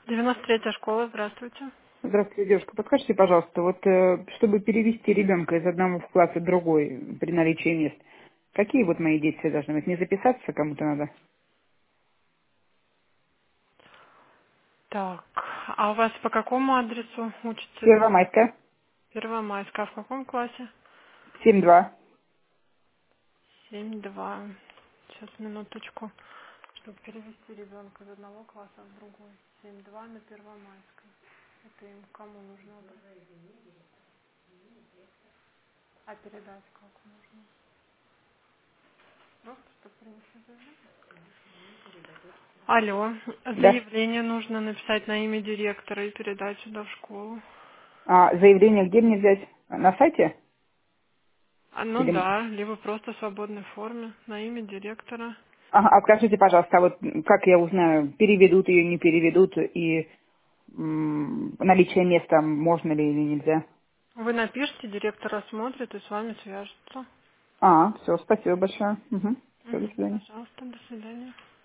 93-я школа, здравствуйте. Здравствуйте, девушка. Подскажите, пожалуйста, чтобы перевести ребенка из одного в класс в другой при наличии мест, какие мои действия должны быть? Не записаться кому-то надо? Так, а у вас по какому адресу учится ребенок? Первомайская, Первомайская, а в каком классе? 7-2. 7-2. Сейчас, минуточку. Чтобы перевести ребенка из одного класса в другой. 7-2 на Первомайской. Это им кому нужно? А передать как нужно? Просто, чтобы принести заявление? Алло, Да. заявление нужно написать на имя директора и передать сюда в школу. А заявление где мне взять? На сайте? Ну Или... да, либо просто в свободной форме на имя директора. Ага, а скажите, пожалуйста, как я узнаю, переведут ее, не переведут, и наличие места можно ли или нельзя? Вы напишите, директор осмотрит и с вами свяжется. Все, спасибо большое. Все, до свидания. Пожалуйста, до свидания.